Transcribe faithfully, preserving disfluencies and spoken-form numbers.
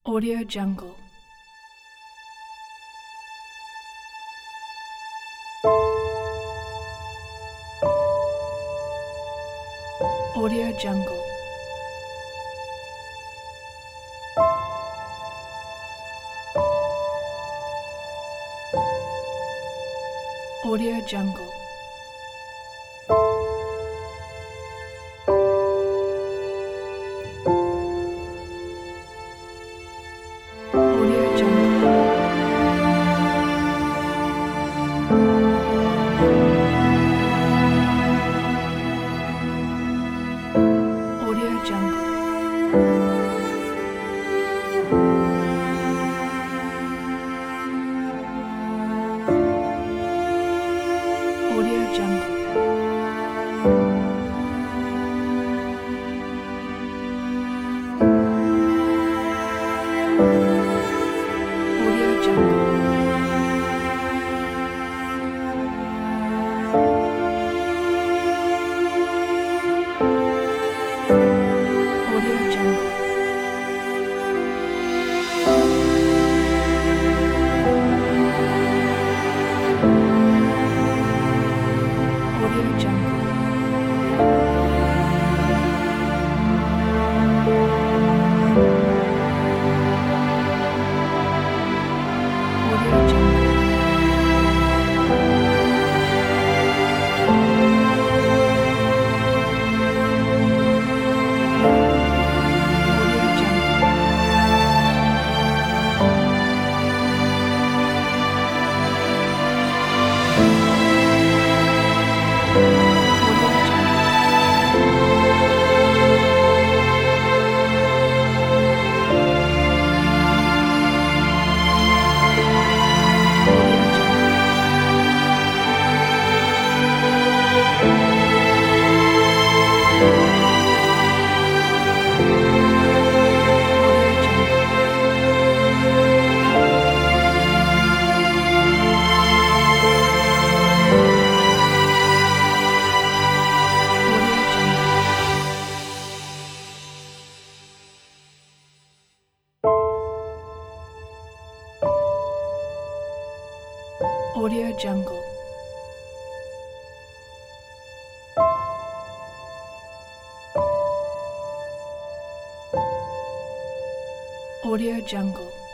Audio Jungle. Audio Jungle. Audio Jungle. Audio Jungle. Audio Jungle. Audio Jungle. Audio Jungle. Audio Jungle. Audio Jungle. Audio Jungle. Audio Jungle. Audio Jungle. Audio Jungle. Audio Jungle. Audio Jungle. Audio Jungle. Audio Jungle.